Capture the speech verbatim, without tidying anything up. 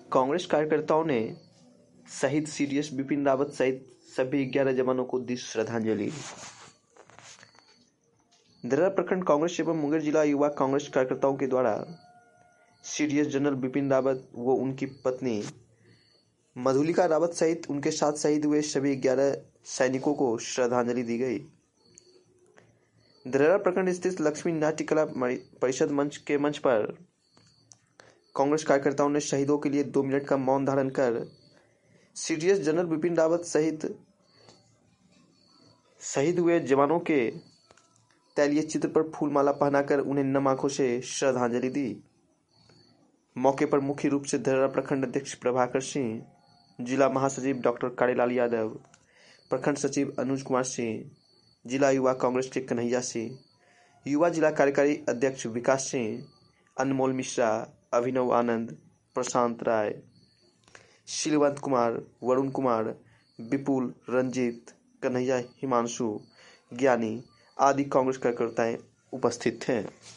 कांग्रेस कार्यकर्ताओं ने शहीद सीडीएस बिपिन रावत सहित सभी ग्यारह जवानों को दी श्रद्धांजलि। दर्रा प्रखंड कांग्रेस एवं मुंगेर जिला युवा कांग्रेस कार्यकर्ताओं के द्वारा सीडीएस जनरल बिपिन रावत व उनकी पत्नी मधुलिका रावत सहित उनके साथ शहीद हुए सभी ग्यारह सैनिकों को श्रद्धांजलि दी गई। दर्रा प्रखंड स्थित लक्ष्मी नाट्य कला परिषद मंच के मंच पर कांग्रेस कार्यकर्ताओं ने शहीदों के लिए दो मिनट का मौन धारण कर सीडीएस जनरल बिपिन रावत सहित शहीद हुए जवानों के तैलीय चित्र पर फूलमाला पहनाकर उन्हें नम आंखों से श्रद्धांजलि दी। मौके पर मुख्य रूप से दर्रा प्रखंड अध्यक्ष प्रभाकर सिंह, जिला महासचिव डॉक्टर कारेलाल यादव, प्रखंड सचिव अनुज कुमार सिंह, जिला युवा कांग्रेस के कन्हैया सिंह, युवा जिला कार्यकारी अध्यक्ष विकास सिंह, अनमोल मिश्रा, अभिनव आनंद, प्रशांत राय, शीलवंत कुमार, वरुण कुमार, विपुल, रंजीत, कन्हैया, हिमांशु, ज्ञानी आदि कांग्रेस कार्यकर्ता उपस्थित थे।